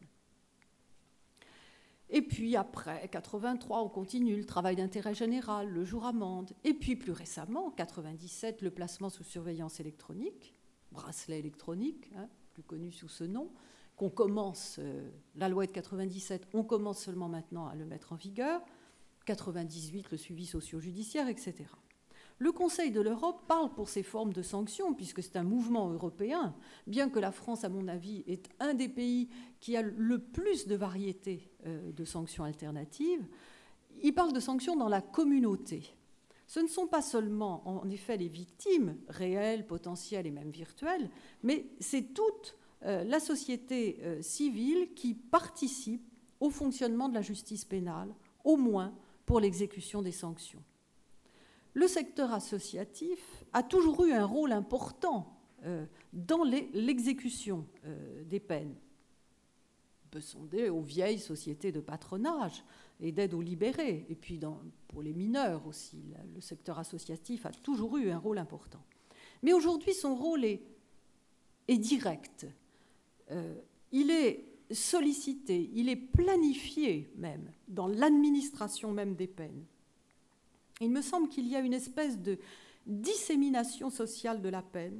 Et puis après, quatre-vingt-trois, on continue le travail d'intérêt général, le jour amende. Et puis plus récemment, quatre-vingt-dix-sept, le placement sous surveillance électronique, bracelet électronique, hein, plus connu sous ce nom, qu'on commence, euh, la loi est de quatre-vingt-dix-sept, on commence seulement maintenant à le mettre en vigueur. quatre-vingt-dix-huit, le suivi socio-judiciaire, et cetera. Le Conseil de l'Europe parle pour ces formes de sanctions, puisque c'est un mouvement européen, bien que la France, à mon avis, est un des pays qui a le plus de variétés de sanctions alternatives. Il parle de sanctions dans la communauté. Ce ne sont pas seulement, en effet, les victimes réelles, potentielles et même virtuelles, mais c'est toute la société civile qui participe au fonctionnement de la justice pénale, au moins pour l'exécution des sanctions. Le secteur associatif a toujours eu un rôle important euh, dans les, l'exécution euh, des peines. On peut sonder aux vieilles sociétés de patronage et d'aide aux libérés. Et puis dans, pour les mineurs aussi, le secteur associatif a toujours eu un rôle important. Mais aujourd'hui, son rôle est, est direct. Euh, il est sollicité, il est planifié même dans l'administration même des peines. Il me semble qu'il y a une espèce de dissémination sociale de la peine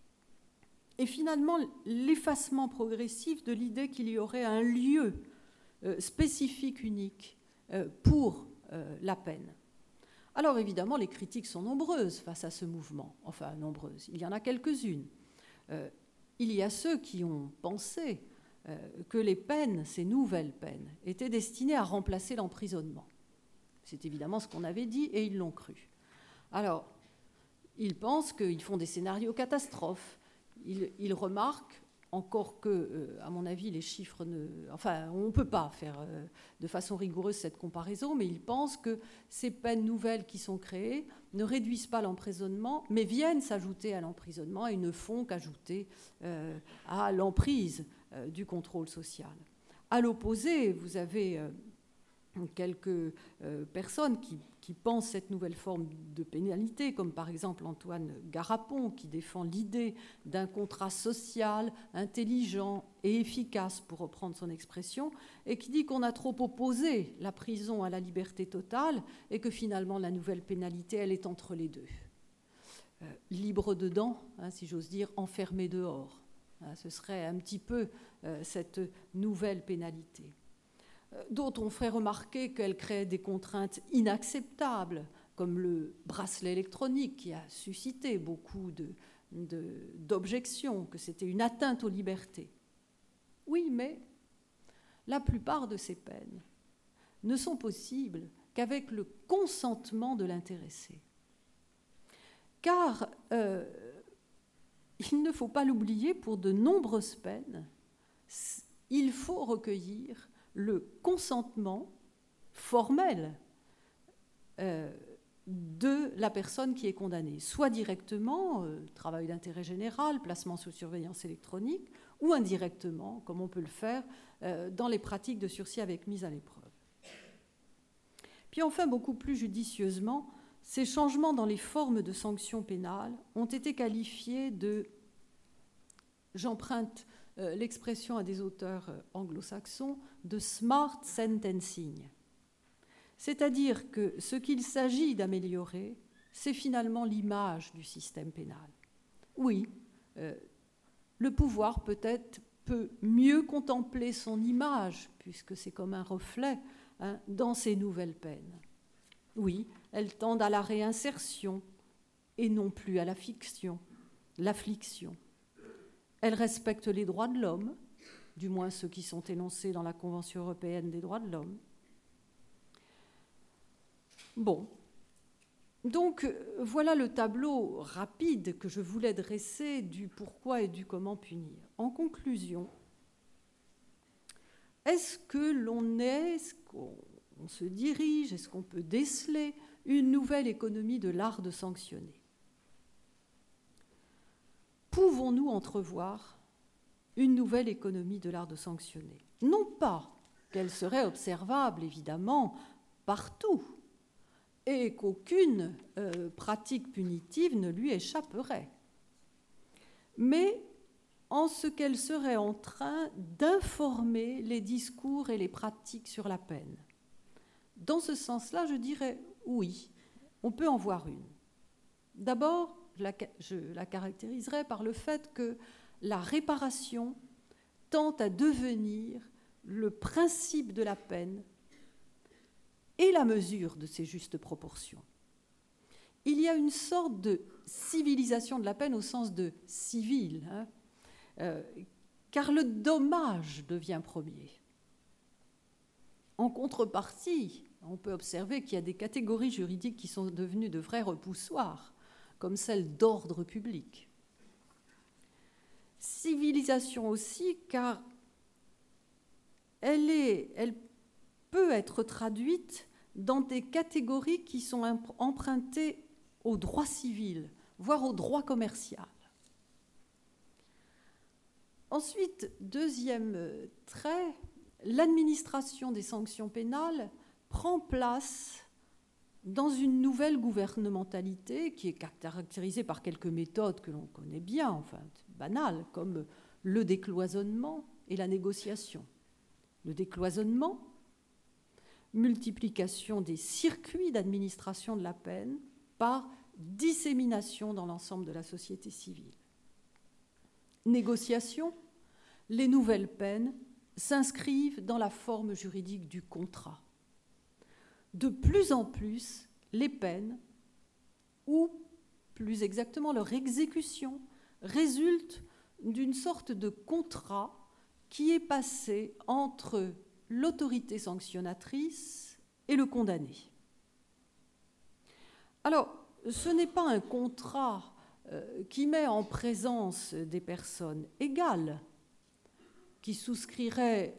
et finalement l'effacement progressif de l'idée qu'il y aurait un lieu euh, spécifique, unique euh, pour euh, la peine. Alors évidemment, les critiques sont nombreuses face à ce mouvement. Enfin, nombreuses, il y en a quelques-unes. Euh, il y a ceux qui ont pensé euh, que les peines, ces nouvelles peines, étaient destinées à remplacer l'emprisonnement. C'est évidemment ce qu'on avait dit et ils l'ont cru. Alors, ils pensent qu'ils font des scénarios catastrophes. Ils, ils remarquent, encore que, euh, à mon avis, les chiffres ne... Enfin, on ne peut pas faire euh, de façon rigoureuse cette comparaison, mais ils pensent que ces peines nouvelles qui sont créées ne réduisent pas l'emprisonnement, mais viennent s'ajouter à l'emprisonnement et ne font qu'ajouter euh, à l'emprise euh, du contrôle social. À l'opposé, vous avez... Euh, quelques euh, personnes qui, qui pensent cette nouvelle forme de pénalité, comme par exemple Antoine Garapon, qui défend l'idée d'un contrat social, intelligent et efficace, pour reprendre son expression, et qui dit qu'on a trop opposé la prison à la liberté totale et que finalement la nouvelle pénalité, elle est entre les deux. Euh, libre dedans, hein, si j'ose dire, enfermé dehors. Ce serait un petit peu euh, cette nouvelle pénalité. D'autres ont fait remarquer qu'elle créait des contraintes inacceptables, comme le bracelet électronique qui a suscité beaucoup de, de, d'objections, que c'était une atteinte aux libertés. Oui, mais la plupart de ces peines ne sont possibles qu'avec le consentement de l'intéressé. Car euh, il ne faut pas l'oublier, pour de nombreuses peines, il faut recueillir le consentement formel euh, de la personne qui est condamnée, soit directement, euh, travail d'intérêt général, placement sous surveillance électronique, ou indirectement, comme on peut le faire euh, dans les pratiques de sursis avec mise à l'épreuve. Puis enfin, beaucoup plus judicieusement, ces changements dans les formes de sanctions pénales ont été qualifiés de, j'emprunte euh, l'expression à des auteurs euh, anglo-saxons, de smart sentencing. C'est-à-dire que ce qu'il s'agit d'améliorer, c'est finalement l'image du système pénal. Oui, euh, le pouvoir peut-être peut mieux contempler son image, puisque c'est comme un reflet, hein, dans ces nouvelles peines. Oui, elles tendent à la réinsertion et non plus à la fiction, l'affliction. Elles respectent les droits de l'homme, du moins ceux qui sont énoncés dans la Convention européenne des droits de l'homme. Bon, donc voilà le tableau rapide que je voulais dresser du pourquoi et du comment punir. En conclusion, est-ce que l'on est, est-ce qu'on on se dirige, est-ce qu'on peut déceler une nouvelle économie de l'art de sanctionner? Pouvons-nous entrevoir une nouvelle économie de l'art de sanctionner? Non pas qu'elle serait observable, évidemment, partout, et qu'aucune euh, pratique punitive ne lui échapperait, mais en ce qu'elle serait en train d'informer les discours et les pratiques sur la peine. Dans ce sens-là, je dirais oui, on peut en voir une. D'abord, je la, je la caractériserais par le fait que la réparation tend à devenir le principe de la peine et la mesure de ses justes proportions. Il y a une sorte de civilisation de la peine au sens de civil, hein, euh, car le dommage devient premier. En contrepartie, on peut observer qu'il y a des catégories juridiques qui sont devenues de vrais repoussoirs, comme celle d'ordre public. Civilisation aussi, car elle, est, elle peut être traduite dans des catégories qui sont empruntées au droit civil, voire au droit commercial. Ensuite, deuxième trait, l'administration des sanctions pénales prend place dans une nouvelle gouvernementalité qui est caractérisée par quelques méthodes que l'on connaît bien, enfin banales, comme le décloisonnement et la négociation. Le décloisonnement, multiplication des circuits d'administration de la peine par dissémination dans l'ensemble de la société civile. Négociation, les nouvelles peines s'inscrivent dans la forme juridique du contrat. De plus en plus, les peines, ou plus exactement leur exécution, résultent d'une sorte de contrat qui est passé entre l'autorité sanctionnatrice et le condamné. Alors, ce n'est pas un contrat euh, qui met en présence des personnes égales, qui souscriraient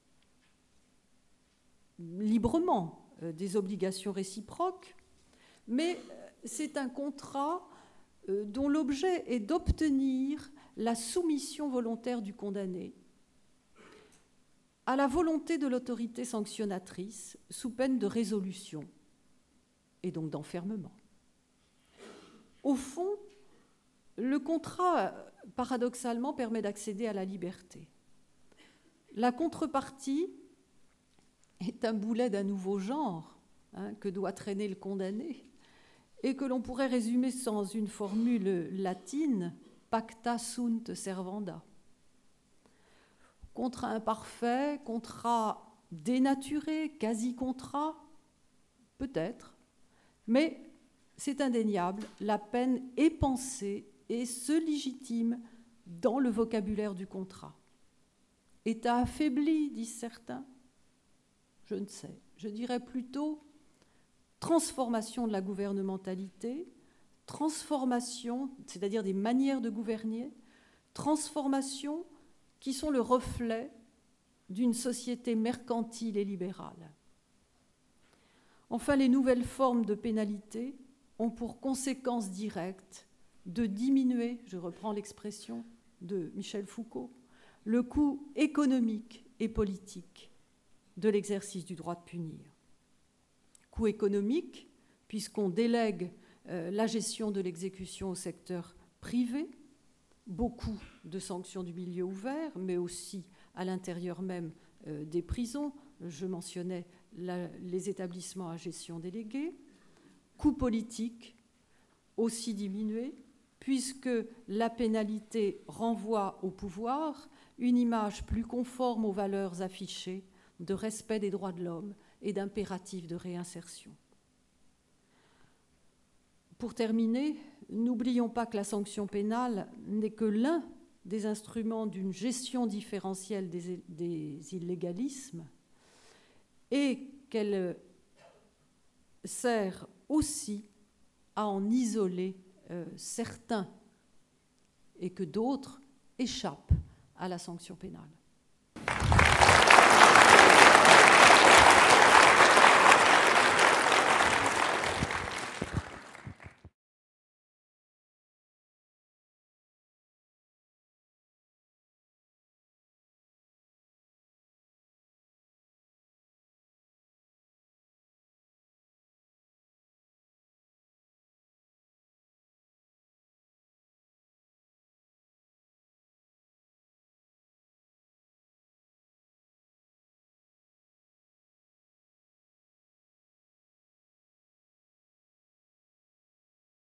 librement euh, des obligations réciproques, mais c'est un contrat euh, dont l'objet est d'obtenir la soumission volontaire du condamné à la volonté de l'autorité sanctionnatrice sous peine de résolution et donc d'enfermement. Au fond, le contrat, paradoxalement, permet d'accéder à la liberté. La contrepartie est un boulet d'un nouveau genre, hein, que doit traîner le condamné et que l'on pourrait résumer sans une formule latine, pacta sunt servanda. contrat imparfait, contrat dénaturé, quasi-contrat, peut-être, mais c'est indéniable, la peine est pensée et se légitime dans le vocabulaire du contrat. État affaibli, disent certains. Je ne sais. Je dirais plutôt transformation de la gouvernementalité, transformation, c'est-à-dire des manières de gouverner, transformation qui sont le reflet d'une société mercantile et libérale. Enfin, les nouvelles formes de pénalité ont pour conséquence directe de diminuer, je reprends l'expression de Michel Foucault, le coût économique et politique de l'exercice du droit de punir. Coût économique, puisqu'on délègue euh, la gestion de l'exécution au secteur privé, beaucoup de sanctions du milieu ouvert, mais aussi à l'intérieur même euh, des prisons. Je mentionnais la, les établissements à gestion déléguée. Coût politique, aussi diminué, puisque la pénalité renvoie au pouvoir une image plus conforme aux valeurs affichées de respect des droits de l'homme et d'impératif de réinsertion. Pour terminer, n'oublions pas que la sanction pénale n'est que l'un des instruments d'une gestion différentielle des, des illégalismes et qu'elle sert aussi à en isoler euh, certains et que d'autres échappent à la sanction pénale.